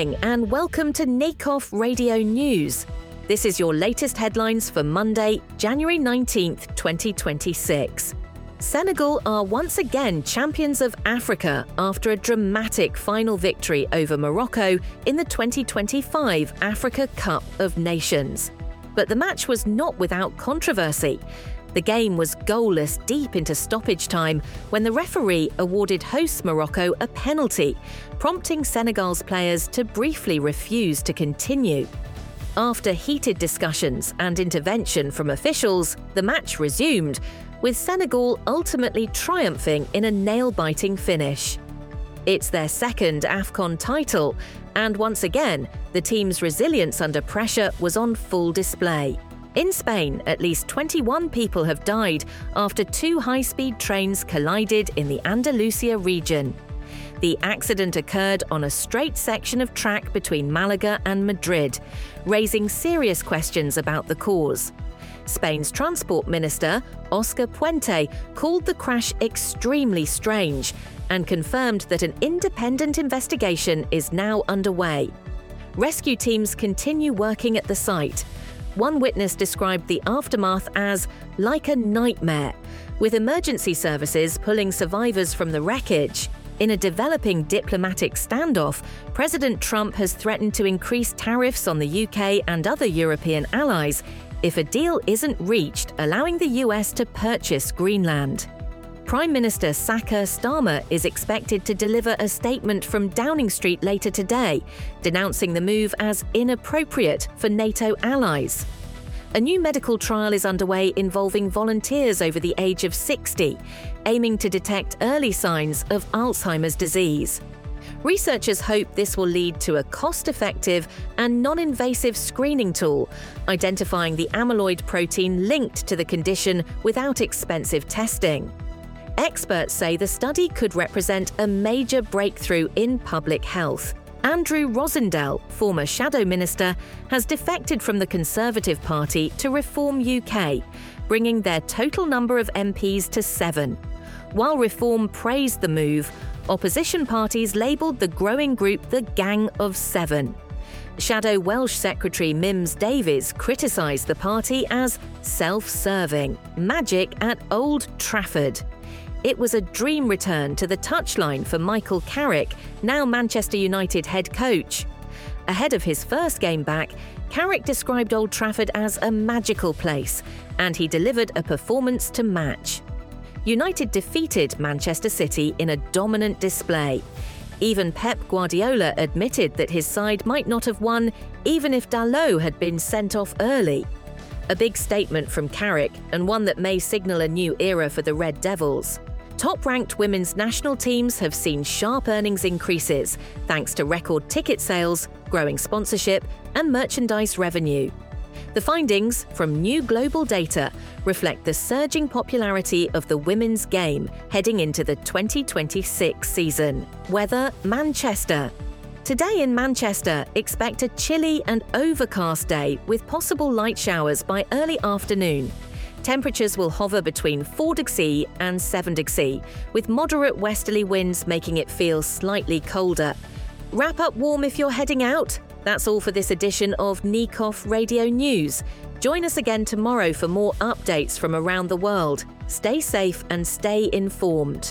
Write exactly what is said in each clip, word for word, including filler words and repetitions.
morning and welcome to Nikoff Radio News. This is your latest headlines for Monday, January nineteenth, twenty twenty-six. Senegal are once again champions of Africa after a dramatic final victory over Morocco in the twenty twenty-five Africa Cup of Nations. But the match was not without controversy. The game was goalless deep into stoppage time when the referee awarded hosts Morocco a penalty, prompting Senegal's players to briefly refuse to continue. After heated discussions and intervention from officials, the match resumed, with Senegal ultimately triumphing in a nail-biting finish. It's their second AFCON title, and once again, the team's resilience under pressure was on full display. In Spain, at least twenty-one people have died after two high-speed trains collided in the Andalusia region. The accident occurred on a straight section of track between Malaga and Madrid, raising serious questions about the cause. Spain's Transport Minister, Oscar Puente, called the crash extremely strange and confirmed that an independent investigation is now underway. Rescue teams continue working at the site. One witness described the aftermath as like a nightmare, with emergency services pulling survivors from the wreckage. In a developing diplomatic standoff, President Trump has threatened to increase tariffs on the U K and other European allies if a deal isn't reached allowing the U S to purchase Greenland. Prime Minister Saka Starmer is expected to deliver a statement from Downing Street later today, denouncing the move as inappropriate for NATO allies. A new medical trial is underway involving volunteers over the age of sixty, aiming to detect early signs of Alzheimer's disease. Researchers hope this will lead to a cost-effective and non-invasive screening tool, identifying the amyloid protein linked to the condition without expensive testing. Experts say the study could represent a major breakthrough in public health. Andrew Rosendale, former Shadow Minister, has defected from the Conservative Party to Reform U K, bringing their total number of M Ps to seven. While Reform praised the move, opposition parties labelled the growing group the Gang of Seven. Shadow Welsh Secretary Mims Davies criticised the party as self-serving, magic at Old Trafford. It was a dream return to the touchline for Michael Carrick, now Manchester United head coach. Ahead of his first game back, Carrick described Old Trafford as a magical place, and he delivered a performance to match. United defeated Manchester City in a dominant display. Even Pep Guardiola admitted that his side might not have won even if Dalot had been sent off early. A big statement from Carrick, and one that may signal a new era for the Red Devils. Top-ranked women's national teams have seen sharp earnings increases thanks to record ticket sales, growing sponsorship, and merchandise revenue. The findings from new global data reflect the surging popularity of the women's game heading into the twenty twenty-six season. Weather: Manchester. Today in Manchester, expect a chilly and overcast day with possible light showers by early afternoon. Temperatures will hover between four degrees and seven degrees, with moderate westerly winds making it feel slightly colder. Wrap up warm if you're heading out. That's all for this edition of Nikoff Radio News. Join us again tomorrow for more updates from around the world. Stay safe and stay informed.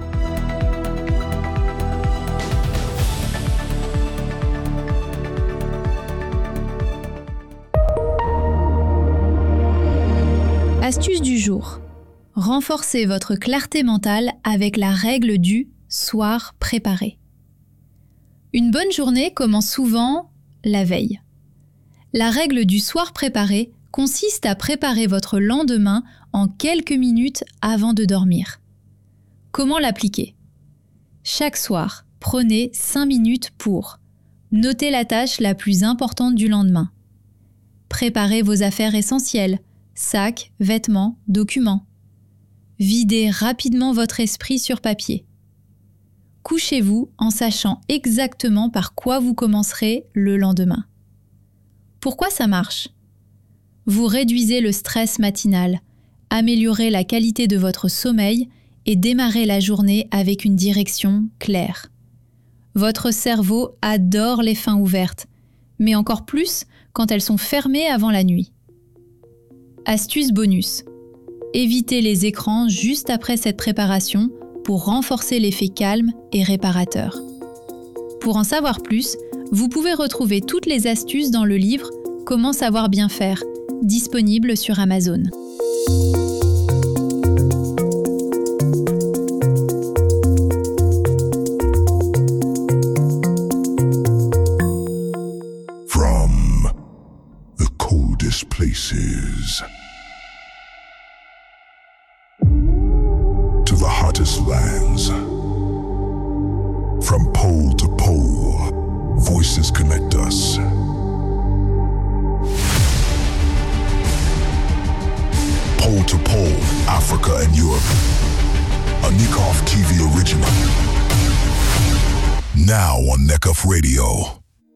Astuce du jour. Renforcez votre clarté mentale avec la règle du soir préparé. Une bonne journée commence souvent la veille. La règle du soir préparé consiste à préparer votre lendemain en quelques minutes avant de dormir. Comment l'appliquer ? Chaque soir, prenez cinq minutes pour noter la tâche la plus importante du lendemain. Préparez vos affaires essentielles, sacs, vêtements, documents. Videz rapidement votre esprit sur papier. Couchez-vous en sachant exactement par quoi vous commencerez le lendemain. Pourquoi ça marche ? Vous réduisez le stress matinal, améliorez la qualité de votre sommeil et démarrez la journée avec une direction claire. Votre cerveau adore les fins ouvertes, mais encore plus quand elles sont fermées avant la nuit. Astuce bonus. Évitez les écrans juste après cette préparation pour renforcer l'effet calme et réparateur. Pour en savoir plus, vous pouvez retrouver toutes les astuces dans le livre « Comment savoir bien faire », disponible sur Amazon. From the coldest places to the hottest lands, from pole to pole, voices connect us. Pole to pole, Africa and Europe. A Nikoff T V original. Now on Nikoff Radio.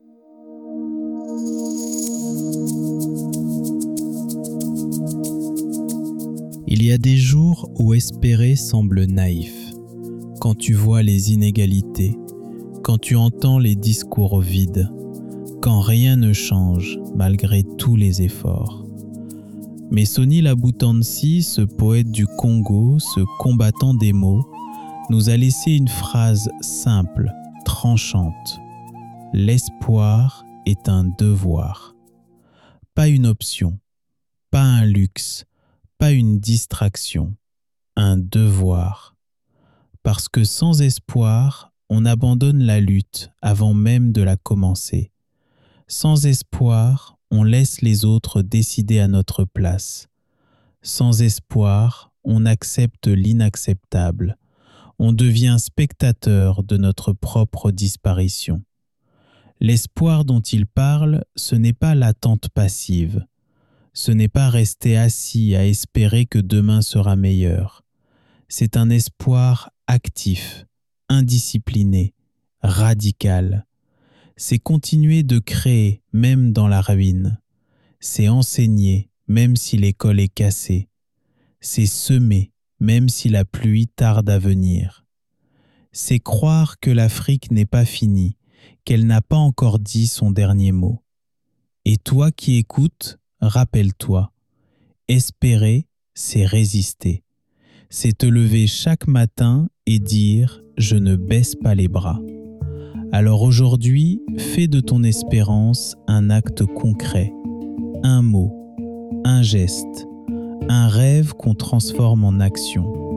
Il y a des jours où espérer semble naïf. Quand tu vois les inégalités, quand tu entends les discours vides, quand rien ne change malgré tous les efforts. Mais Sonny Labutansi, ce poète du Congo, ce combattant des mots, nous a laissé une phrase simple, tranchante. L'espoir est un devoir. Pas une option, pas un luxe, pas une distraction, un devoir. Parce que sans espoir, on abandonne la lutte avant même de la commencer. Sans espoir, on laisse les autres décider à notre place. Sans espoir, on accepte l'inacceptable. On devient spectateur de notre propre disparition. L'espoir dont il parle, ce n'est pas l'attente passive. Ce n'est pas rester assis à espérer que demain sera meilleur. C'est un espoir actif, indiscipliné, radical. C'est continuer de créer même dans la ruine. C'est enseigner même si l'école est cassée. C'est semer même si la pluie tarde à venir. C'est croire que l'Afrique n'est pas finie, qu'elle n'a pas encore dit son dernier mot. Et toi qui écoutes, rappelle-toi, espérer, c'est résister. C'est te lever chaque matin et dire « je ne baisse pas les bras ». Alors aujourd'hui, fais de ton espérance un acte concret, un mot, un geste, un rêve qu'on transforme en action.